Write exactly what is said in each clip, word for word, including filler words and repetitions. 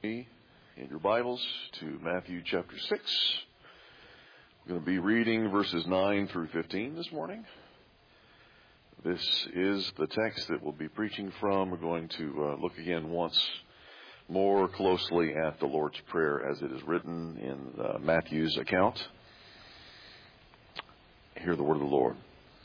In your Bibles to Matthew chapter six. We're going to be reading verses nine through fifteen this morning. This is the text that we'll be preaching from. We're going to uh, look again once more closely at the Lord's Prayer as it is written in uh, Matthew's account. Hear the word of the Lord.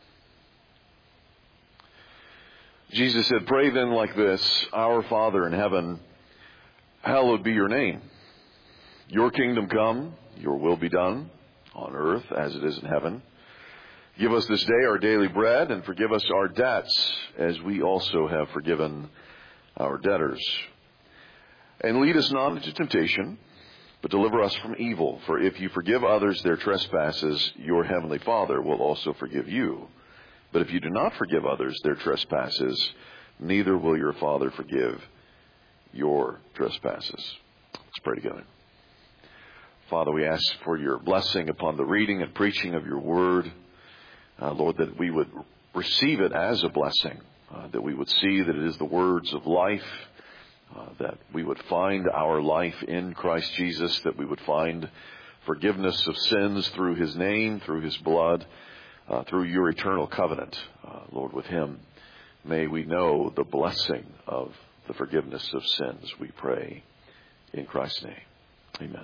Jesus said, "Pray then like this, Our Father in heaven, hallowed be your name. Your kingdom come, your will be done, on earth as it is in heaven. Give us this day our daily bread, and forgive us our debts, as we also have forgiven our debtors. And lead us not into temptation, but deliver us from evil. For if you forgive others their trespasses, your heavenly Father will also forgive you. But if you do not forgive others their trespasses, neither will your Father forgive your trespasses." Let's pray together. Father, we ask for your blessing upon the reading and preaching of your word. Uh, Lord, that we would receive it as a blessing, uh, that we would see that it is the words of life, uh, that we would find our life in Christ Jesus, that we would find forgiveness of sins through his name, through his blood, uh, through your eternal covenant, uh, Lord, with him. May we know the blessing of the forgiveness of sins, we pray in Christ's name. Amen.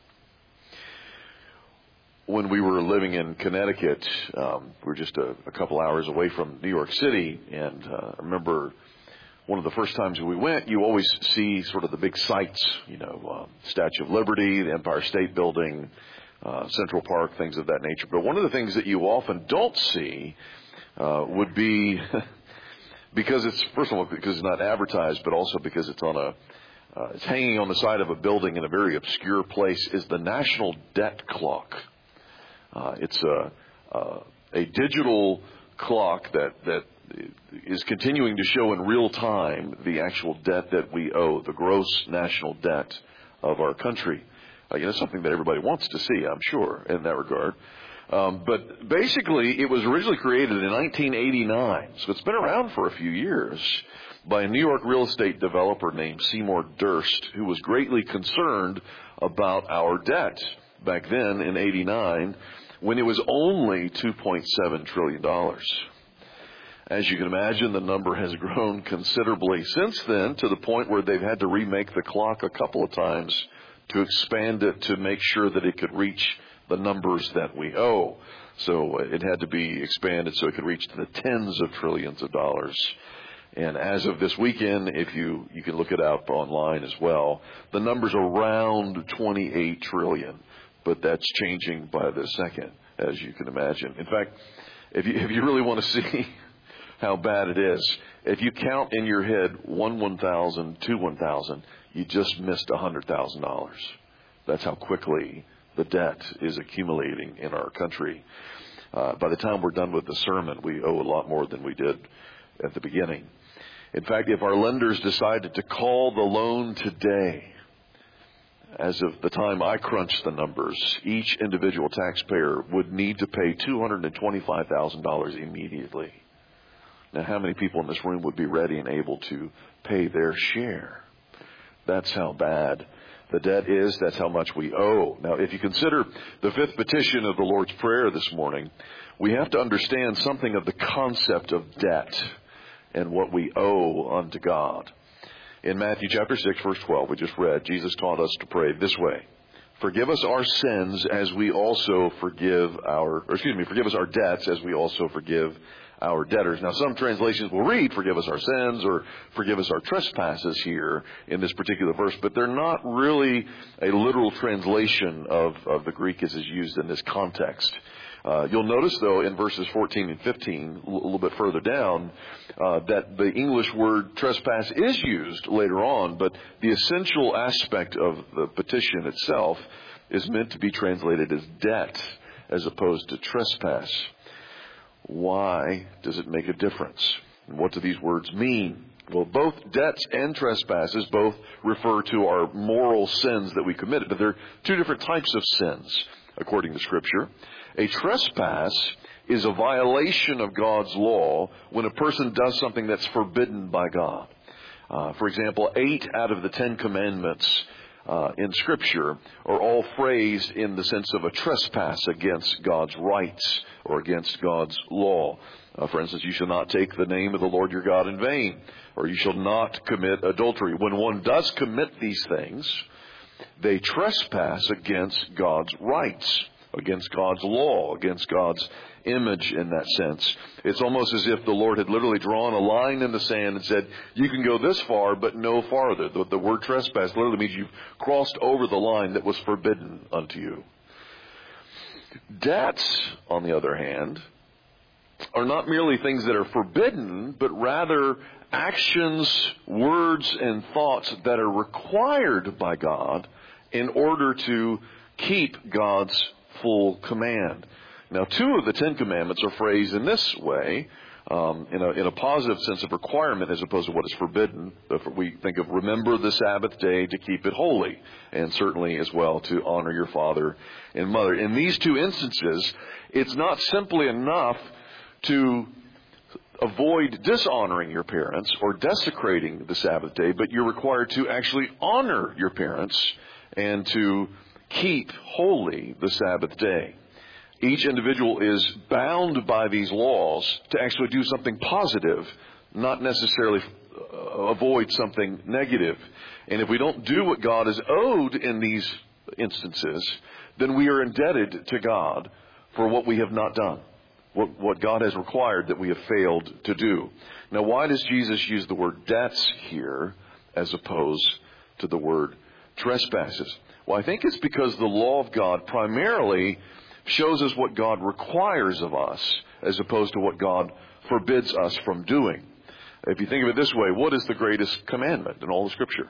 When we were living in Connecticut, um, we were just a, a couple hours away from New York City, and uh, I remember one of the first times we went, you always see sort of the big sights, you know, um, Statue of Liberty, the Empire State Building, uh, Central Park, things of that nature. But one of the things that you often don't see uh, would be... Because it's, first of all, because it's not advertised, but also because it's on a, uh, it's hanging on the side of a building in a very obscure place, is the National Debt Clock. Uh, it's a, uh, a digital clock that, that is continuing to show in real time the actual debt that we owe, the gross national debt of our country. Uh, you know, something that everybody wants to see, I'm sure, in that regard. Um, but basically, it was originally created in nineteen eighty-nine, so it's been around for a few years, by a New York real estate developer named Seymour Durst, who was greatly concerned about our debt back then in eighty-nine, when it was only two point seven trillion dollars. As you can imagine, the number has grown considerably since then, to the point where they've had to remake the clock a couple of times to expand it to make sure that it could reach the numbers that we owe. So it had to be expanded so it could reach to the tens of trillions of dollars. And as of this weekend, if you, you can look it up online as well, the number's around twenty-eight trillion, but that's changing by the second, as you can imagine. In fact, if you, if you really want to see how bad it is, if you count in your head one one thousand, two one thousand, you just missed one hundred thousand dollars. That's how quickly the debt is accumulating in our country. Uh, by the time we're done with the sermon, we owe a lot more than we did at the beginning. In fact, if our lenders decided to call the loan today, as of the time I crunched the numbers, each individual taxpayer would need to pay two hundred twenty-five thousand dollars immediately. Now, how many people in this room would be ready and able to pay their share? That's how bad the debt is. That's how much we owe. Now, if you consider the fifth petition of the Lord's Prayer this morning, we have to understand something of the concept of debt and what we owe unto God. In Matthew chapter six, verse twelve, we just read, Jesus taught us to pray this way: "Forgive us our sins as we also forgive our, or excuse me, forgive us our debts as we also forgive our debtors." Now, some translations will read, "Forgive us our sins," or "Forgive us our trespasses" here in this particular verse, but they're not really a literal translation of, of the Greek as is used in this context. Uh, you'll notice, though, in verses fourteen and fifteen, a little bit further down, uh, that the English word trespass is used later on, but the essential aspect of the petition itself is meant to be translated as debt as opposed to trespass. Why does it make a difference? And what do these words mean? Well, both debts and trespasses both refer to our moral sins that we committed, but they're two different types of sins, according to Scripture. A trespass is a violation of God's law when a person does something that's forbidden by God. Uh, for example, eight out of the Ten Commandments uh, in Scripture are all phrased in the sense of a trespass against God's rights or against God's law. Uh, for instance, you shall not take the name of the Lord your God in vain, or you shall not commit adultery. When one does commit these things, they trespass against God's rights, against God's law, against God's image in that sense. It's almost as if the Lord had literally drawn a line in the sand and said, you can go this far, but no farther. The, the word trespass literally means you've crossed over the line that was forbidden unto you. Debts, on the other hand, are not merely things that are forbidden, but rather actions, words, and thoughts that are required by God in order to keep God's full command. Now, two of the Ten Commandments are phrased in this way, um, in, a, in a positive sense of requirement as opposed to what is forbidden. We think of remember the Sabbath day to keep it holy, and certainly as well to honor your father and mother. In these two instances, it's not simply enough to avoid dishonoring your parents or desecrating the Sabbath day, but you're required to actually honor your parents and to keep holy the Sabbath day. Each individual is bound by these laws to actually do something positive, not necessarily avoid something negative. And if we don't do what God is owed in these instances, then we are indebted to God for what we have not done, what, what God has required that we have failed to do. Now, why does Jesus use the word debts here as opposed to the word trespasses? Well, I think it's because the law of God primarily shows us what God requires of us as opposed to what God forbids us from doing. If you think of it this way, what is the greatest commandment in all the Scripture?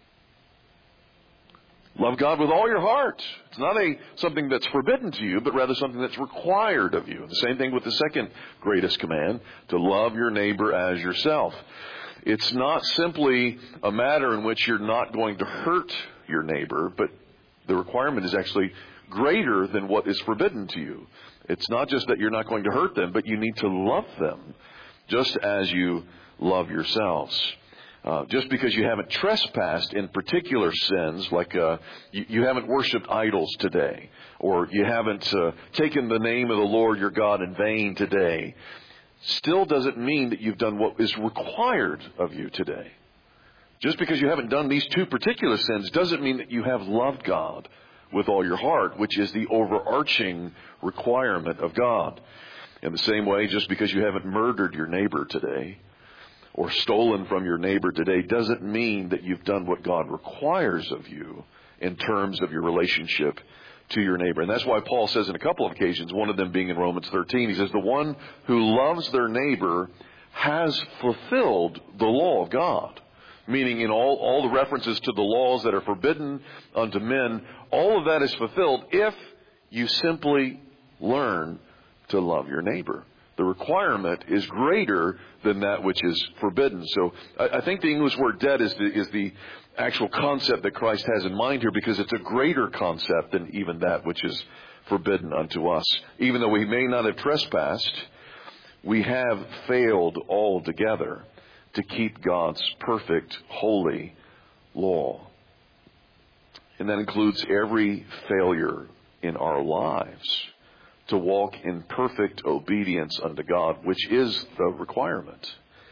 Love God with all your heart. It's not a something that's forbidden to you, but rather something that's required of you. The same thing with the second greatest command, to love your neighbor as yourself. It's not simply a matter in which you're not going to hurt your neighbor, but the requirement is actually greater than what is forbidden to you. It's not just that you're not going to hurt them, but you need to love them just as you love yourselves. Uh, just because you haven't trespassed in particular sins, like uh, you, you haven't worshipped idols today, or you haven't uh, taken the name of the Lord your God in vain today, still doesn't mean that you've done what is required of you today. Just because you haven't done these two particular sins doesn't mean that you have loved God with all your heart, which is the overarching requirement of God. In the same way, just because you haven't murdered your neighbor today or stolen from your neighbor today doesn't mean that you've done what God requires of you in terms of your relationship to your neighbor. And that's why Paul says in a couple of occasions, one of them being in Romans thirteen, he says, the one who loves their neighbor has fulfilled the law of God. Meaning in all, all the references to the laws that are forbidden unto men, all of that is fulfilled if you simply learn to love your neighbor. The requirement is greater than that which is forbidden. So I, I think the English word debt is the, is the actual concept that Christ has in mind here, because it's a greater concept than even that which is forbidden unto us. Even though we may not have trespassed, we have failed altogether to keep God's perfect, holy law. And that includes every failure in our lives to walk in perfect obedience unto God, which is the requirement.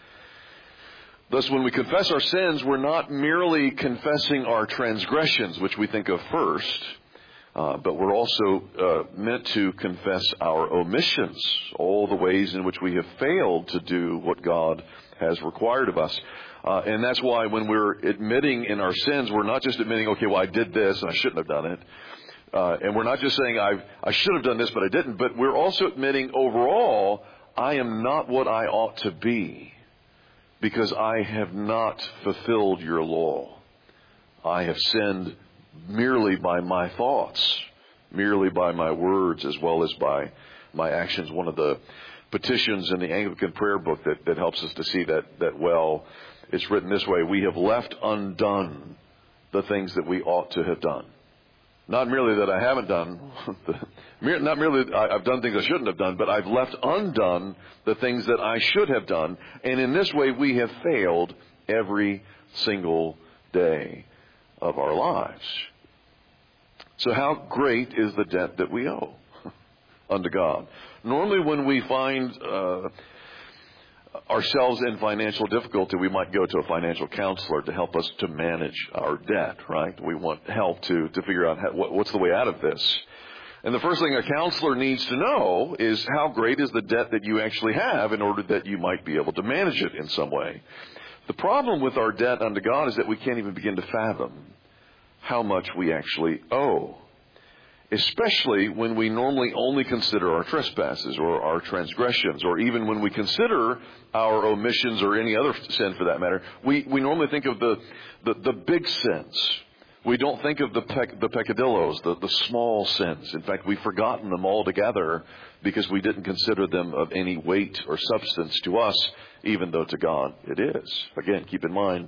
Thus, when we confess our sins, we're not merely confessing our transgressions, which we think of first, uh, but we're also uh, meant to confess our omissions, all the ways in which we have failed to do what God has required of us. Uh, and that's why when we're admitting in our sins, we're not just admitting, okay, well, I did this and I shouldn't have done it. Uh, and we're not just saying, I I should have done this, but I didn't. But we're also admitting overall, I am not what I ought to be because I have not fulfilled your law. I have sinned merely by my thoughts, merely by my words, as well as by my actions. One of the petitions in the Anglican prayer book that, that helps us to see that, that well, it's written this way: we have left undone the things that we ought to have done. Not merely that I haven't done, not merely that I've done things I shouldn't have done, but I've left undone the things that I should have done. And in this way, we have failed every single day. of our lives. So how great is the debt that we owe unto God? Normally when we find uh, ourselves in financial difficulty, we might go to a financial counselor to help us to manage our debt, right? We want help to, to figure out how, what, what's the way out of this. And the first thing a counselor needs to know is how great is the debt that you actually have in order that you might be able to manage it in some way. The problem with our debt unto God is that we can't even begin to fathom how much we actually owe, especially when we normally only consider our trespasses or our transgressions, or even when we consider our omissions or any other sin for that matter. We, we normally think of the, the, the big sins. We don't think of the pec, the peccadillos, the, the small sins. In fact, we've forgotten them altogether because we didn't consider them of any weight or substance to us, even though to God it is. Again, keep in mind,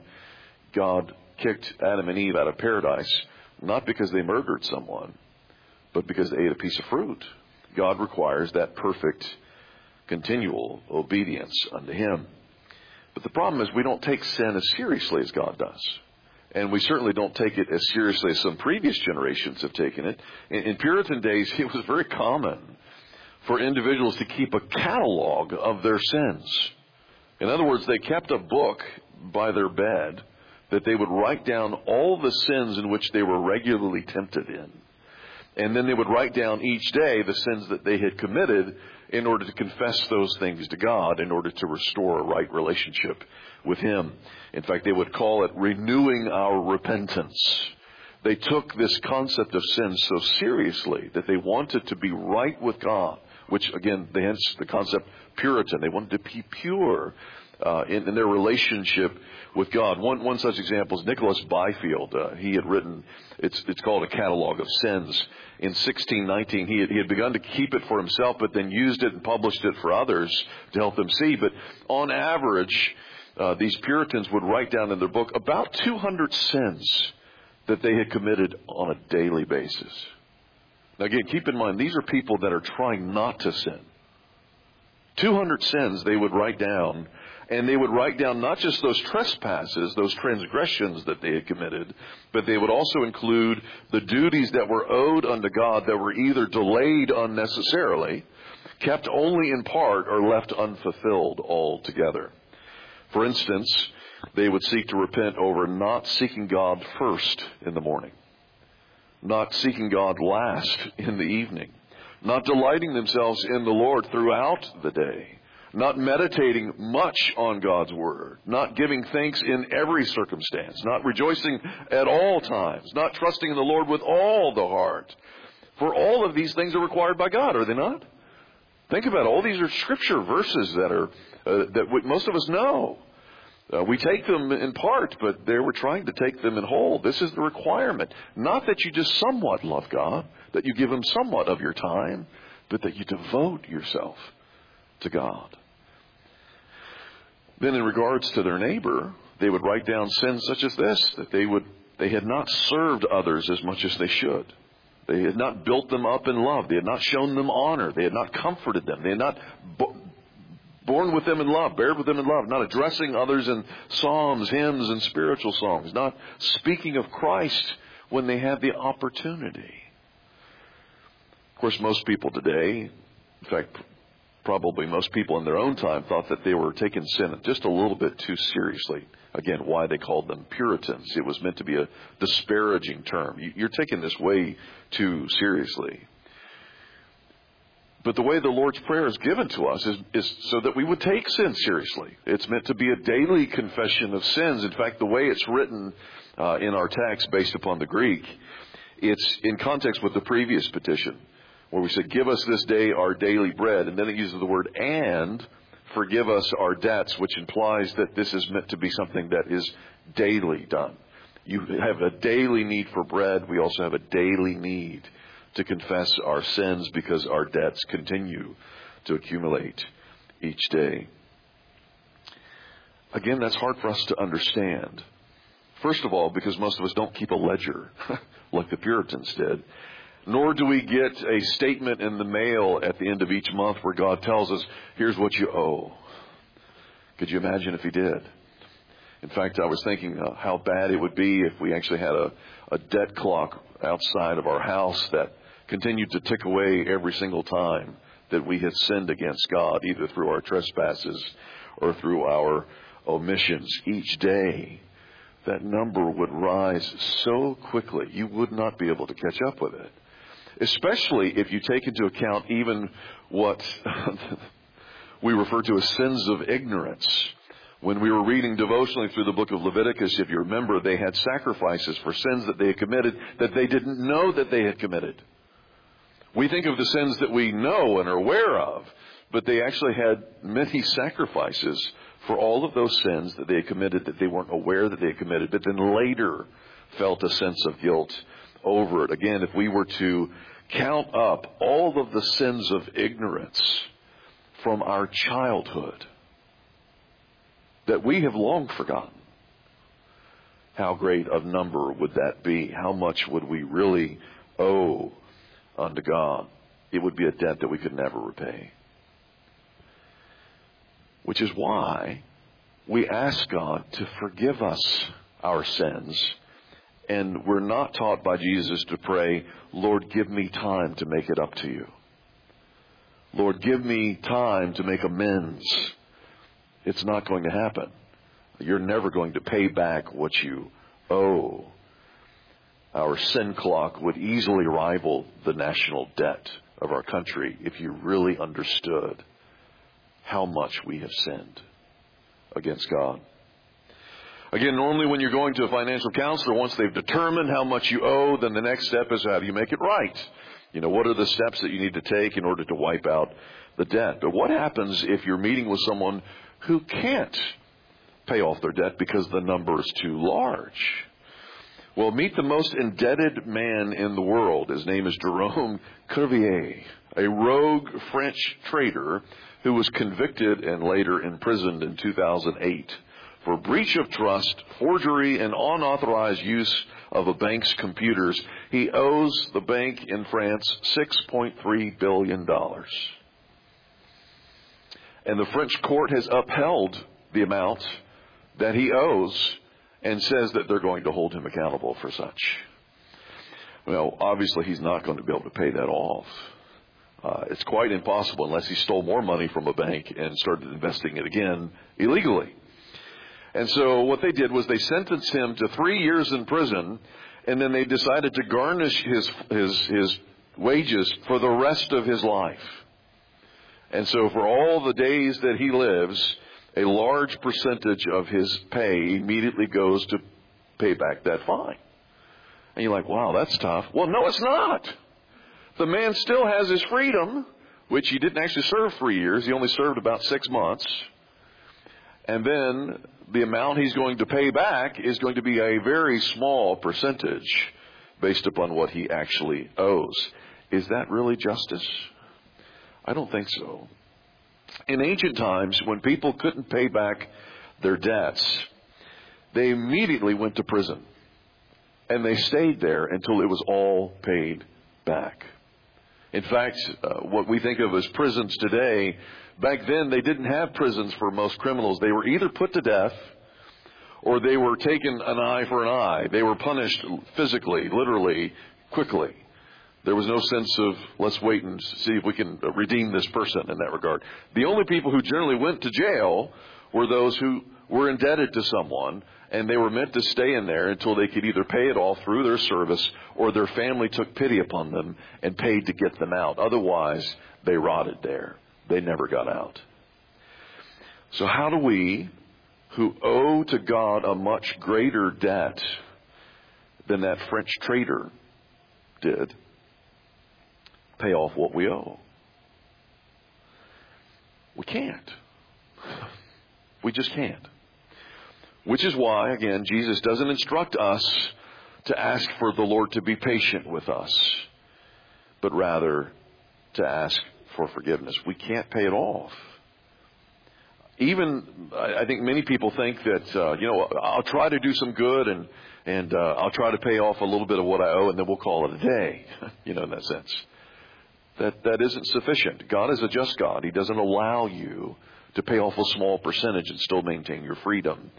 God kicked Adam and Eve out of paradise, not because they murdered someone, but because they ate a piece of fruit. God requires that perfect, continual obedience unto Him. But the problem is we don't take sin as seriously as God does. And we certainly don't take it as seriously as some previous generations have taken it. In, in Puritan days, it was very common for individuals to keep a catalog of their sins. In other words, they kept a book by their bed that they would write down all the sins in which they were regularly tempted in. And then they would write down each day the sins that they had committed in order to confess those things to God, in order to restore a right relationship with Him. In fact, they would call it renewing our repentance. They took this concept of sin so seriously that they wanted to be right with God, which again, hence the concept Puritan. They wanted to be pure uh, in, in their relationship with God. One, one such example is Nicholas Byfield. Uh, he had written, it's, it's called A Catalog of Sins. In sixteen nineteen, he had, he had begun to keep it for himself, but then used it and published it for others to help them see. But on average, uh, these Puritans would write down in their book about two hundred sins that they had committed on a daily basis. Now again, keep in mind, these are people that are trying not to sin. two hundred sins they would write down. And they would write down not just those trespasses, those transgressions that they had committed, but they would also include the duties that were owed unto God that were either delayed unnecessarily, kept only in part, or left unfulfilled altogether. For instance, they would seek to repent over not seeking God first in the morning, not seeking God last in the evening, not delighting themselves in the Lord throughout the day, not meditating much on God's Word, not giving thanks in every circumstance, not rejoicing at all times, not trusting in the Lord with all the heart. For all of these things are required by God, are they not? Think about it. All these are Scripture verses that are uh, that we, most of us know. Uh, we take them in part, but they were trying to take them in whole. This is the requirement. Not that you just somewhat love God, that you give Him somewhat of your time, but that you devote yourself to God. Then in regards to their neighbor, they would write down sins such as this, that they would they had not served others as much as they should. They had not built them up in love. They had not shown them honor. They had not comforted them. They had not bo- borne with them in love, bared with them in love, not addressing others in psalms, hymns, and spiritual songs, not speaking of Christ when they had the opportunity. Of course, most people today, in fact, probably most people in their own time, thought that they were taking sin just a little bit too seriously. Again, why they called them Puritans. It was meant to be a disparaging term. You're taking this way too seriously. But the way the Lord's Prayer is given to us is, is so that we would take sin seriously. It's meant to be a daily confession of sins. In fact, the way it's written uh, in our text based upon the Greek, it's in context with the previous petition, where we said, give us this day our daily bread. And then it uses the word and forgive us our debts, which implies that this is meant to be something that is daily done. You have a daily need for bread. We also have a daily need to confess our sins because our debts continue to accumulate each day. Again, that's hard for us to understand. First of all, because most of us don't keep a ledger like the Puritans did. Nor do we get a statement in the mail at the end of each month where God tells us, here's what you owe. Could you imagine if He did? In fact, I was thinking uh, how bad it would be if we actually had a, a debt clock outside of our house that continued to tick away every single time that we had sinned against God, either through our trespasses or through our omissions. Each day, that number would rise so quickly, you would not be able to catch up with it. Especially if you take into account even what we refer to as sins of ignorance. When we were reading devotionally through the book of Leviticus, if you remember, they had sacrifices for sins that they had committed that they didn't know that they had committed. We think of the sins that we know and are aware of, but they actually had many sacrifices for all of those sins that they had committed that they weren't aware that they had committed, but then later felt a sense of guilt over it. Again, if we were to count up all of the sins of ignorance from our childhood that we have long forgotten, how great a number would that be? How much would we really owe unto God? It would be a debt that we could never repay. Which is why we ask God to forgive us our sins. And we're not taught by Jesus to pray, Lord, give me time to make it up to you. Lord, give me time to make amends. It's not going to happen. You're never going to pay back what you owe. Our sin clock would easily rival the national debt of our country if you really understood how much we have sinned against God. Again, normally when you're going to a financial counselor, once they've determined how much you owe, then the next step is how do you make it right? You know, what are the steps that you need to take in order to wipe out the debt? But what happens if you're meeting with someone who can't pay off their debt because the number is too large? Well, meet the most indebted man in the world. His name is Jerome Cuvier, a rogue French trader who was convicted and later imprisoned in two thousand eight for breach of trust, forgery, and unauthorized use of a bank's computers. He owes the bank in France six point three billion dollars. And the French court has upheld the amount that he owes and says that they're going to hold him accountable for such. Well, obviously he's not going to be able to pay that off. Uh, it's quite impossible unless he stole more money from a bank and started investing it again illegally. And so what they did was they sentenced him to three years in prison, and then they decided to garnish his his his wages for the rest of his life. And so for all the days that he lives, a large percentage of his pay immediately goes to pay back that fine. And you're like, wow, that's tough. Well, no, it's not. The man still has his freedom, which he didn't actually serve three years. He only served about six months. And then the amount he's going to pay back is going to be a very small percentage based upon what he actually owes. Is that really justice? I don't think so. In ancient times, when people couldn't pay back their debts, they immediately went to prison. And they stayed there until it was all paid back. In fact, uh, what we think of as prisons today, back then they didn't have prisons for most criminals. They were either put to death or they were taken an eye for an eye. They were punished physically, literally, quickly. There was no sense of, let's wait and see if we can redeem this person in that regard. The only people who generally went to jail were those who were indebted to someone, and they were meant to stay in there until they could either pay it all through their service or their family took pity upon them and paid to get them out. Otherwise, they rotted there. They never got out. So how do we, who owe to God a much greater debt than that French trader did, pay off what we owe? We can't. We just can't. Which is why, again, Jesus doesn't instruct us to ask for the Lord to be patient with us, but rather to ask for forgiveness. We can't pay it off. Even, I think many people think that, uh, you know, I'll try to do some good and, and uh, I'll try to pay off a little bit of what I owe and then we'll call it a day, you know, in that sense. That that isn't sufficient. God is a just God. He doesn't allow you to pay off a small percentage and still maintain your freedom.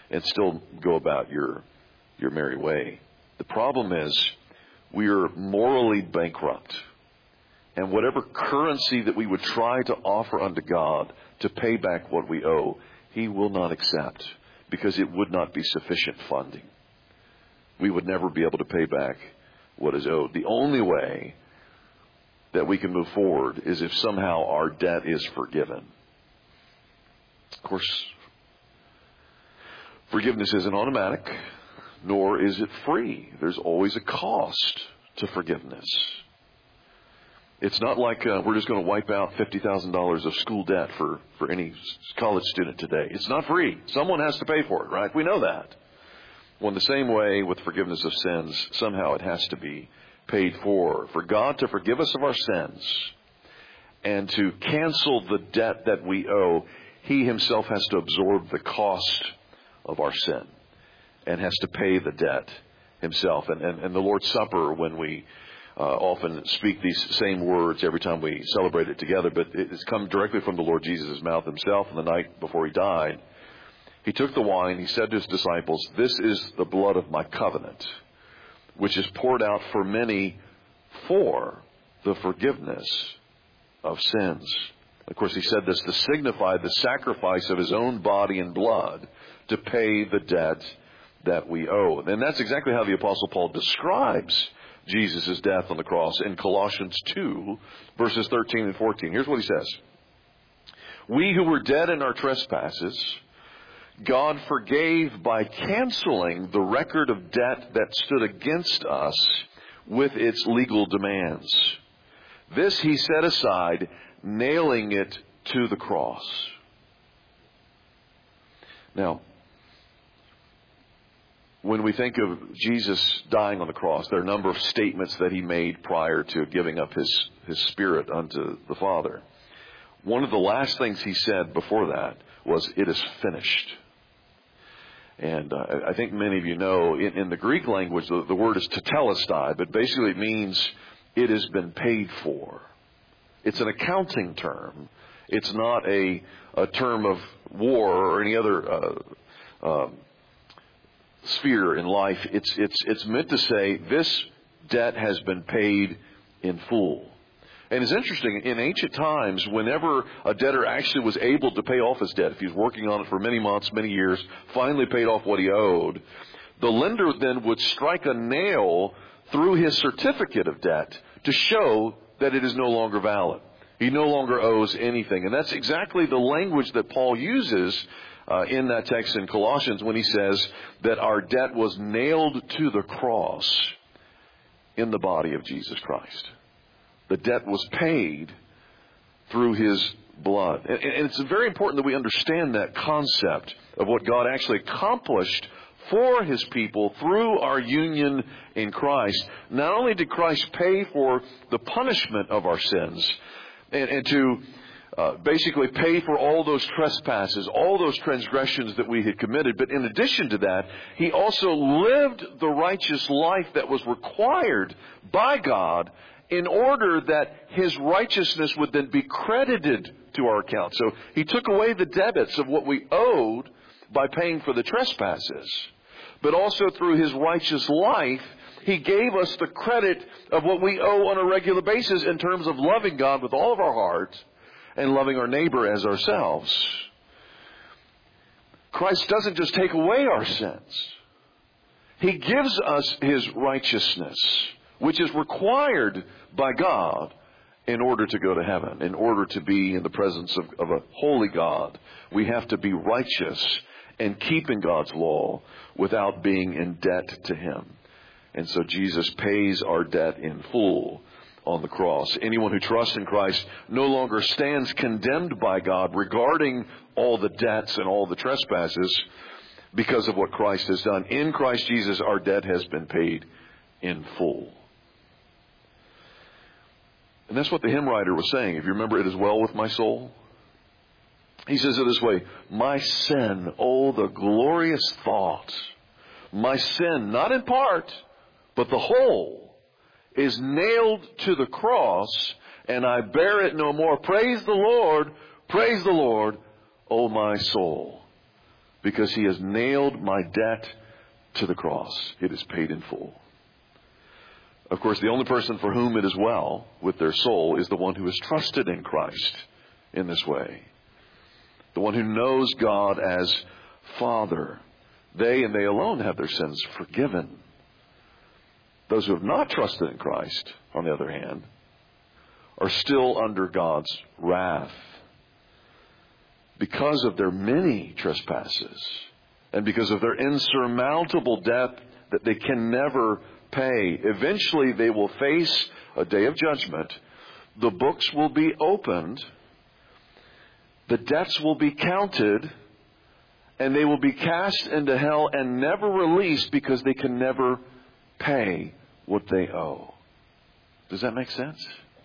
and still go about your your merry way. The problem is we are morally bankrupt. And whatever currency that we would try to offer unto God to pay back what we owe, He will not accept, because it would not be sufficient funding. We would never be able to pay back what is owed. The only way that we can move forward is if somehow our debt is forgiven. Of course, forgiveness isn't automatic, nor is it free. There's always a cost to forgiveness. It's not like uh, we're just going to wipe out fifty thousand dollars of school debt for, for any college student today. It's not free. Someone has to pay for it, right? We know that. Well, in the same way with forgiveness of sins, somehow it has to be paid for. For God to forgive us of our sins and to cancel the debt that we owe, He Himself has to absorb the cost of our sin and has to pay the debt Himself. And, and, and the Lord's Supper, when we uh, often speak these same words every time we celebrate it together, but it's come directly from the Lord Jesus' mouth Himself. On the night before He died, He took the wine. He said to His disciples, "This is the blood of my covenant, which is poured out for many for the forgiveness of sins." Of course, He said this to signify the sacrifice of His own body and blood to pay the debt that we owe. And that's exactly how the Apostle Paul describes Jesus' death on the cross in Colossians two, verses thirteen and fourteen. Here's what he says. "We who were dead in our trespasses, God forgave by canceling the record of debt that stood against us with its legal demands. This He set aside, nailing it to the cross." Now, when we think of Jesus dying on the cross, there are a number of statements that He made prior to giving up His, His Spirit unto the Father. One of the last things He said before that was, "It is finished." And uh, I think many of you know, in, in the Greek language, the, the word is tetelestai, but basically it means it has been paid for. It's an accounting term. It's not a, a term of war or any other uh, um, sphere in life. It's, it's, it's meant to say this debt has been paid in full. And it's interesting, in ancient times, whenever a debtor actually was able to pay off his debt, if he was working on it for many months, many years, finally paid off what he owed, the lender then would strike a nail through his certificate of debt to show that it is no longer valid. He no longer owes anything. And that's exactly the language that Paul uses uh, in that text in Colossians when he says that our debt was nailed to the cross in the body of Jesus Christ. The debt was paid through His blood. And it's very important that we understand that concept of what God actually accomplished for His people through our union in Christ. Not only did Christ pay for the punishment of our sins and, and to uh, basically pay for all those trespasses, all those transgressions that we had committed, but in addition to that, He also lived the righteous life that was required by God in order that His righteousness would then be credited to our account. So He took away the debits of what we owed by paying for the trespasses. But also through His righteous life, He gave us the credit of what we owe on a regular basis in terms of loving God with all of our heart and loving our neighbor as ourselves. Christ doesn't just take away our sins. He gives us His righteousness, which is required by God in order to go to heaven, in order to be in the presence of, of a holy God. We have to be righteous and keeping God's law without being in debt to Him. And so Jesus pays our debt in full on the cross. Anyone who trusts in Christ no longer stands condemned by God regarding all the debts and all the trespasses because of what Christ has done. In Christ Jesus, our debt has been paid in full. And that's what the hymn writer was saying. If you remember, "It is well with my soul." He says it this way, "My sin, oh, the glorious thought. My sin, not in part, but the whole, is nailed to the cross, and I bear it no more. Praise the Lord, praise the Lord, oh my soul." because he has nailed my debt to the cross. It is paid in full. Of course, the only person for whom it is well with their soul is the one who has trusted in Christ in this way. The one who knows God as Father. They and they alone have their sins forgiven. Those who have not trusted in Christ, on the other hand, are still under God's wrath because of their many trespasses and because of their insurmountable debt that they can never pay. Eventually they will face a day of judgment. The books will be opened. The debts will be counted. And they will be cast into hell and never released because they can never pay what they owe. Does that make sense?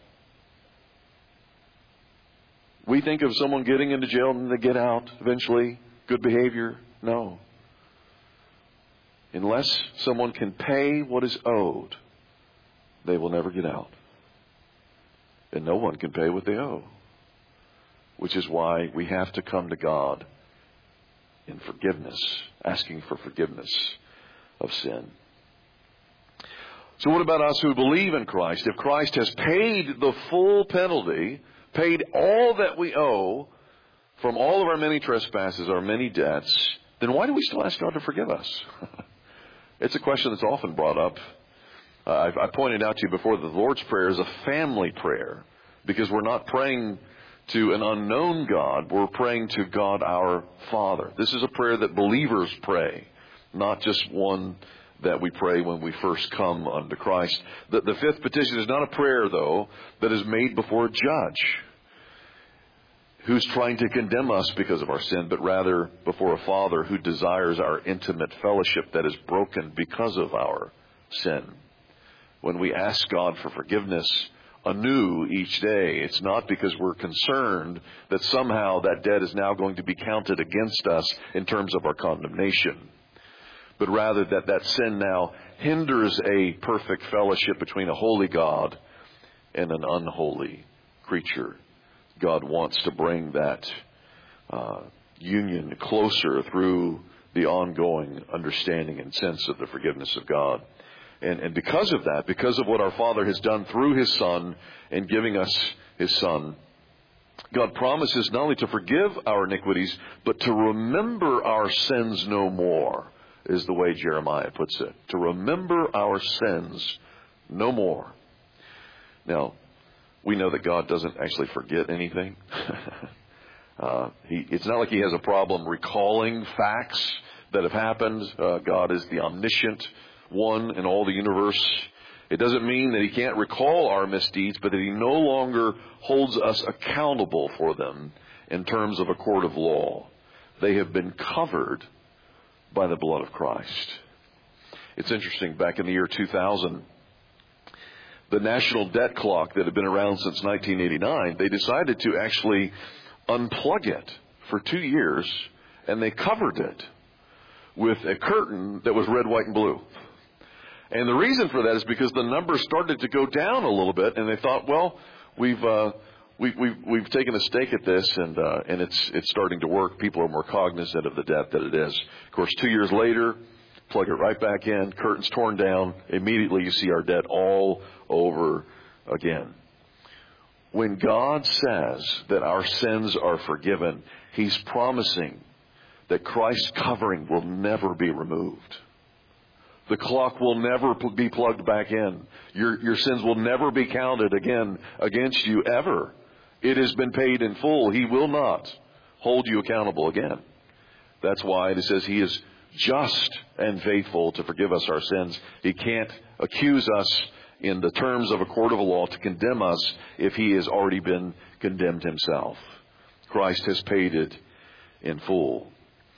We think of someone getting into jail and they get out eventually. Good behavior. No. Unless someone can pay what is owed, they will never get out. And no one can pay what they owe. Which is why we have to come to God in forgiveness, asking for forgiveness of sin. So what about us who believe in Christ? If Christ has paid the full penalty, paid all that we owe from all of our many trespasses, our many debts, then why do we still ask God to forgive us? It's a question that's often brought up. Uh, I've, I pointed out to you before that the Lord's Prayer is a family prayer because we're not praying to an unknown God. We're praying to God our Father. This is a prayer that believers pray, not just one that we pray when we first come unto Christ. The, the fifth petition is not a prayer, though, that is made before a judge who's trying to condemn us because of our sin, but rather before a Father who desires our intimate fellowship that is broken because of our sin. When we ask God for forgiveness anew each day, it's not because we're concerned that somehow that debt is now going to be counted against us in terms of our condemnation, but rather that that sin now hinders a perfect fellowship between a holy God and an unholy creature. God wants to bring that uh, union closer through the ongoing understanding and sense of the forgiveness of God. And, and because of that, because of what our Father has done through His Son in giving us His Son, God promises not only to forgive our iniquities, but to remember our sins no more, is the way Jeremiah puts it. To remember our sins no more. Now, we know that God doesn't actually forget anything. uh, he, it's not like He has a problem recalling facts that have happened. Uh, God is the omniscient one in all the universe. It doesn't mean that He can't recall our misdeeds, but that He no longer holds us accountable for them in terms of a court of law. They have been covered by the blood of Christ. It's interesting, back in the year two thousand, the national debt clock that had been around since nineteen eighty-nine, they decided to actually unplug it for two years, and they covered it with a curtain that was red, white, and blue. And the reason for that is because the numbers started to go down a little bit, and they thought, well, we've uh, we, we've we've taken a stake at this, and uh, and it's it's starting to work. People are more cognizant of the debt that it is. Of course, two years later, plug it right back in, curtains torn down. Immediately, you see our debt all over again. When God says that our sins are forgiven, He's promising that Christ's covering will never be removed. The clock will never be plugged back in. Your, your sins will never be counted again against you ever. It has been paid in full. He will not hold you accountable again. That's why it says He is just and faithful to forgive us our sins. He can't accuse us in the terms of a court of law to condemn us if He has already been condemned Himself. Christ has paid it in full.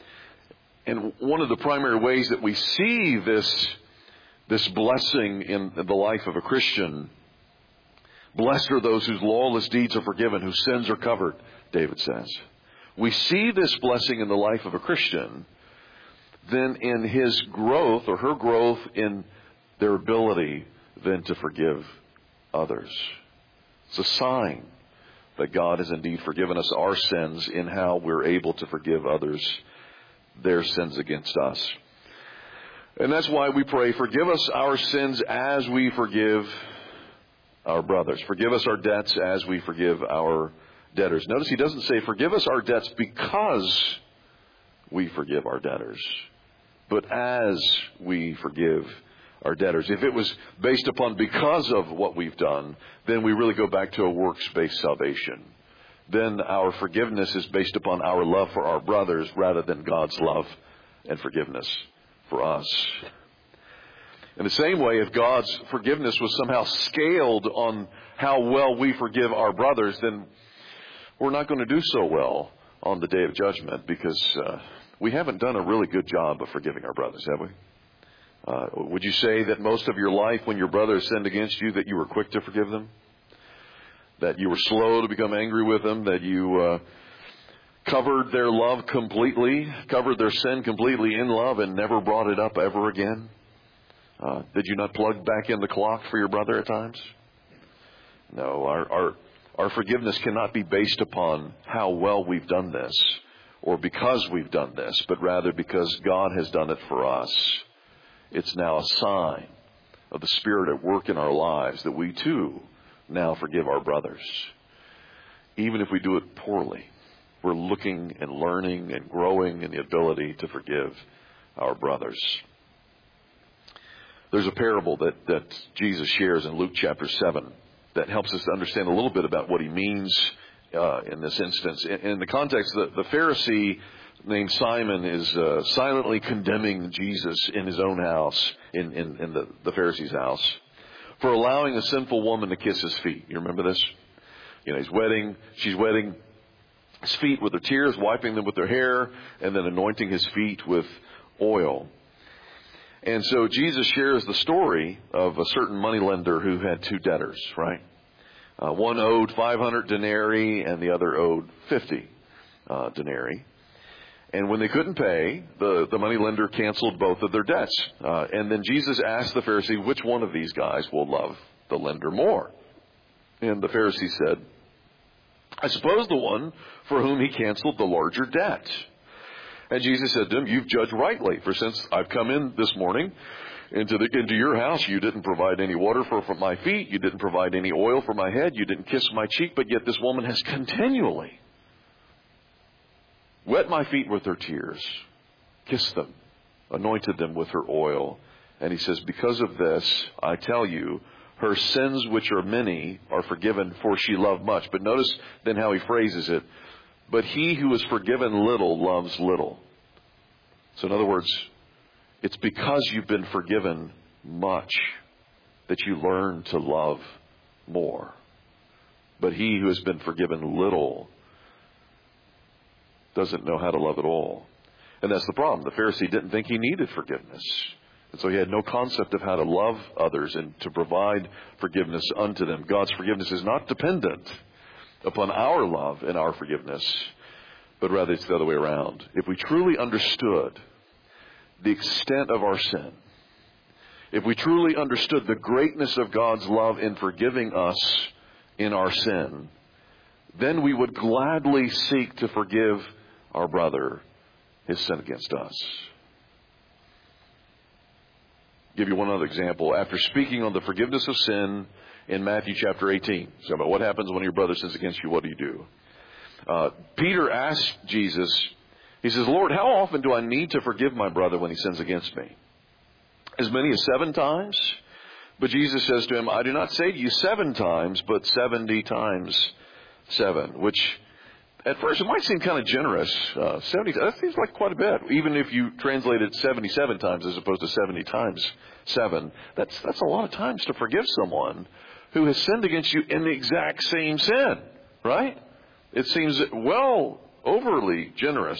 And one of the primary ways that we see this, this blessing in the life of a Christian, blessed are those whose lawless deeds are forgiven, whose sins are covered, David says. We see this blessing in the life of a Christian, then in his growth or her growth in their ability then to forgive others. It's a sign that God has indeed forgiven us our sins in how we're able to forgive others their sins against us. And that's why we pray, forgive us our sins as we forgive our brothers. Forgive us our debts as we forgive our debtors. Notice he doesn't say, forgive us our debts because we forgive our debtors, but as we forgive our debtors. If it was based upon because of what we've done, then we really go back to a works-based salvation. Then our forgiveness is based upon our love for our brothers rather than God's love and forgiveness for us. In the same way, if God's forgiveness was somehow scaled on how well we forgive our brothers, then we're not going to do so well on the day of judgment, because uh, we haven't done a really good job of forgiving our brothers, have we? Uh, would you say that most of your life, when your brother sinned against you, that you were quick to forgive them? That you were slow to become angry with them? That you uh, covered their love completely, covered their sin completely in love and never brought it up ever again? Uh, did you not plug back in the clock for your brother at times? No, our, our, our forgiveness cannot be based upon how well we've done this or because we've done this, but rather because God has done it for us. It's now a sign of the Spirit at work in our lives that we too now forgive our brothers. Even if we do it poorly, we're looking and learning and growing in the ability to forgive our brothers. There's a parable that, that Jesus shares in Luke chapter seven that helps us to understand a little bit about what he means uh, in this instance. In, in the context, the, the Pharisee named Simon is uh, silently condemning Jesus in his own house, in, in, in the, the Pharisee's house, for allowing a sinful woman to kiss his feet. You remember this? You know, he's wetting, she's wetting his feet with her tears, wiping them with her hair, and then anointing his feet with oil. And so Jesus shares the story of a certain moneylender who had two debtors, right? Uh, one owed five hundred denarii and the other owed fifty uh, denarii. And when they couldn't pay, the, the moneylender canceled both of their debts. Uh, and then Jesus asked the Pharisee, which one of these guys will love the lender more? And the Pharisee said, I suppose the one for whom he canceled the larger debt. And Jesus said to him, you've judged rightly, for since I've come in this morning into the, into your house, you didn't provide any water for, for my feet, you didn't provide any oil for my head, you didn't kiss my cheek, but yet this woman has continually wet my feet with her tears, kissed them, anointed them with her oil. And he says, because of this, I tell you, her sins, which are many, are forgiven, for she loved much. But notice then how he phrases it. But he who is forgiven little loves little. So in other words, it's because you've been forgiven much that you learn to love more. But he who has been forgiven little doesn't know how to love at all. And that's the problem. The Pharisee didn't think he needed forgiveness. And so he had no concept of how to love others and to provide forgiveness unto them. God's forgiveness is not dependent upon our love and our forgiveness, but rather it's the other way around. If we truly understood the extent of our sin, if we truly understood the greatness of God's love in forgiving us in our sin, then we would gladly seek to forgive our brother his sin against us. I'll give you one other example. After speaking on the forgiveness of sin in Matthew chapter eighteen, so about what happens when your brother sins against you, what do you do? Uh, Peter asked Jesus, he says, Lord, how often do I need to forgive my brother when he sins against me? As many as seven times? But Jesus says to him, I do not say to you seven times, but seventy times seven, which at first it might seem kind of generous. Uh, seventy, that seems like quite a bit. Even if you translate it seventy-seven times as opposed to seventy times seven, that's, that's a lot of times to forgive someone who has sinned against you in the exact same sin, right? It seems well overly generous.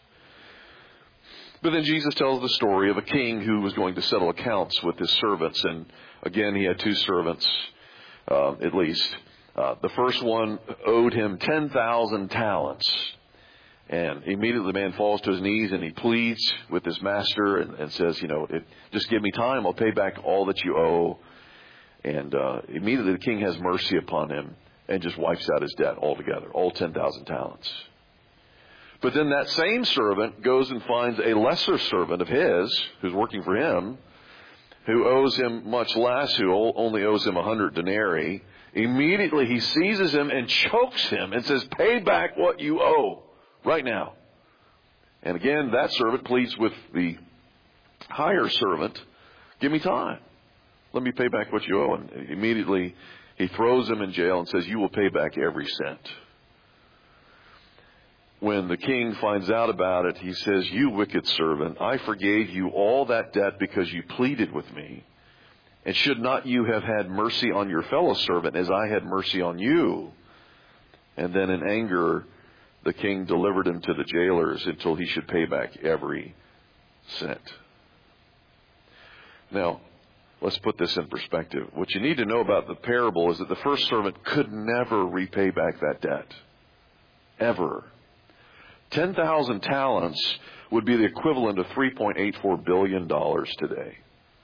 But then Jesus tells the story of a king who was going to settle accounts with his servants. And again, he had two servants, uh, at least. Uh, the first one owed him ten thousand talents. And immediately the man falls to his knees and he pleads with his master and, and says, you know, it, just give me time. I'll pay back all that you owe. And uh, immediately the king has mercy upon him and just wipes out his debt altogether, all ten thousand talents. But then that same servant goes and finds a lesser servant of his, who's working for him, who owes him much less, who only owes him a hundred denarii. Immediately he seizes him and chokes him and says, pay back what you owe right now. And again, that servant pleads with the higher servant, give me time. Let me pay back what you owe. And immediately he throws him in jail and says, you will pay back every cent. When the king finds out about it, he says, you wicked servant, I forgave you all that debt because you pleaded with me. And should not you have had mercy on your fellow servant as I had mercy on you? And then in anger, the king delivered him to the jailers until he should pay back every cent. Now, let's put this in perspective. What you need to know about the parable is that the first servant could never repay back that debt. Ever. ten thousand talents would be the equivalent of three point eight four billion dollars today.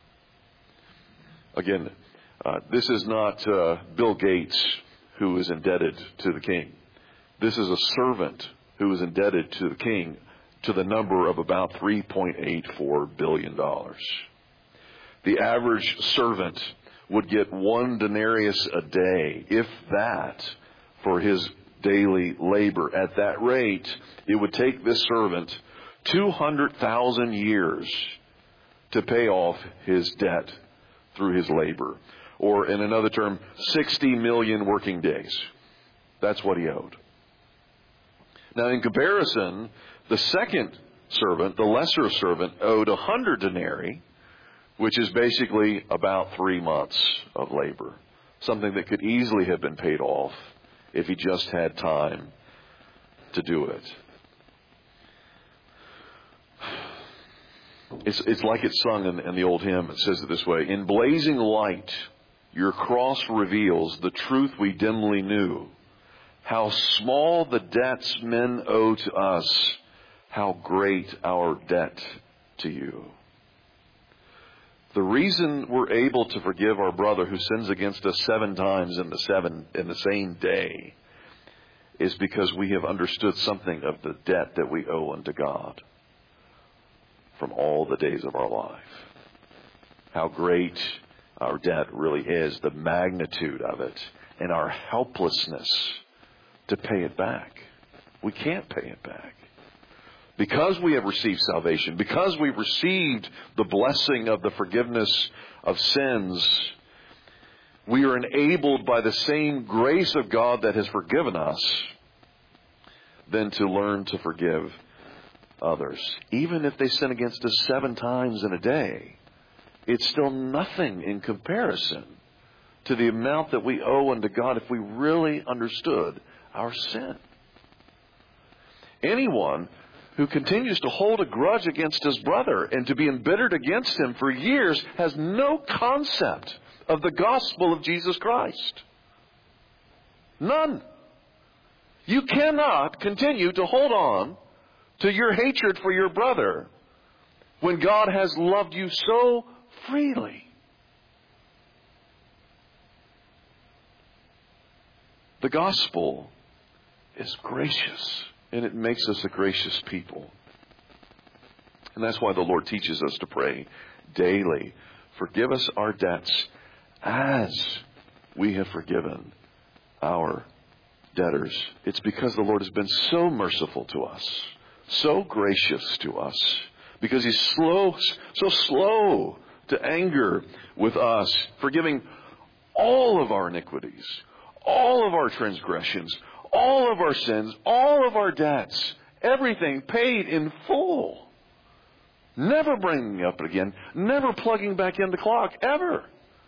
Again, uh, this is not uh, Bill Gates who is indebted to the king. This is a servant who is indebted to the king to the number of about three point eight four billion dollars. The average servant would get one denarius a day, if that, for his daily labor. At that rate, it would take this servant two hundred thousand years to pay off his debt through his labor. Or in another term, sixty million working days. That's what he owed. Now in comparison, the second servant, the lesser servant, owed one hundred denarii, which is basically about three months of labor. Something that could easily have been paid off if he just had time to do it. It's, it's like it's sung in, in the old hymn. It says it this way: in blazing light, your cross reveals the truth we dimly knew. How small the debts men owe to us, how great our debt to you. The reason we're able to forgive our brother who sins against us seven times in the seven in the same day is because we have understood something of the debt that we owe unto God from all the days of our life. How great our debt really is, the magnitude of it, and our helplessness to pay it back. We can't pay it back. Because we have received salvation, because we've received the blessing of the forgiveness of sins, we are enabled by the same grace of God that has forgiven us then to learn to forgive others. Even if they sin against us seven times in a day, it's still nothing in comparison to the amount that we owe unto God if we really understood our sin. Anyone who continues to hold a grudge against his brother and to be embittered against him for years has no concept of the gospel of Jesus Christ. None. You cannot continue to hold on to your hatred for your brother when God has loved you so freely. The gospel is gracious, and it makes us a gracious people. And that's why the Lord teaches us to pray daily. Forgive us our debts as we have forgiven our debtors. It's because the Lord has been so merciful to us, so gracious to us, because He's slow, so slow to anger with us, forgiving all of our iniquities, all of our transgressions, all of our sins, all of our debts, everything paid in full. Never bringing up again, never plugging back in the clock, ever.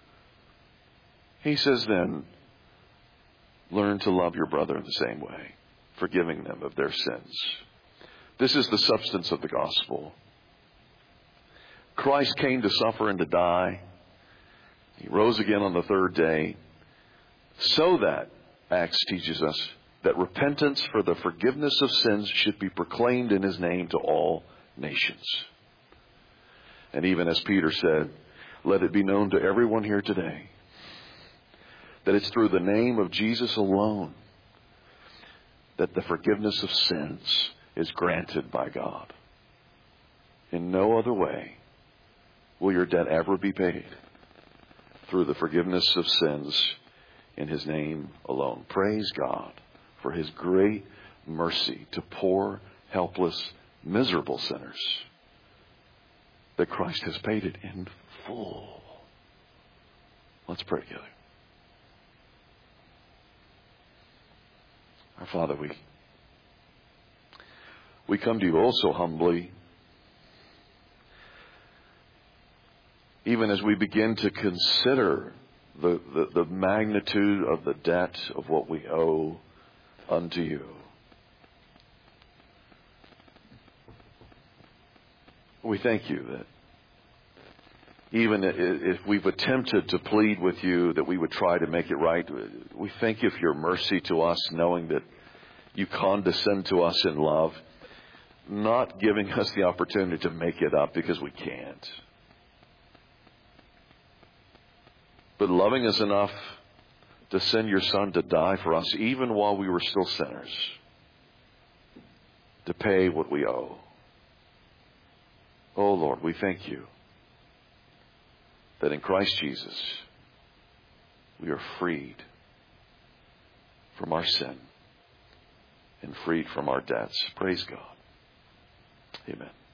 He says then, learn to love your brother in the same way, forgiving them of their sins. This is the substance of the gospel. Christ came to suffer and to die. He rose again on the third day so that, Acts teaches us, that repentance for the forgiveness of sins should be proclaimed in His name to all nations. And even as Peter said, let it be known to everyone here today that it's through the name of Jesus alone that the forgiveness of sins is granted by God. In no other way will your debt ever be paid, through the forgiveness of sins in His name alone. Praise God for His great mercy to poor, helpless, miserable sinners, that Christ has paid it in full. Let's pray together. Our Father, we, we come to you also humbly, even as we begin to consider the, the, the magnitude of the debt of what we owe unto you. We thank you that even if we've attempted to plead with you that we would try to make it right, we thank you for your mercy to us, knowing that you condescend to us in love, not giving us the opportunity to make it up because we can't, but loving us enough to send your Son to die for us even while we were still sinners, to pay what we owe. Oh Lord, we thank you that in Christ Jesus we are freed from our sin and freed from our debts. Praise God. Amen.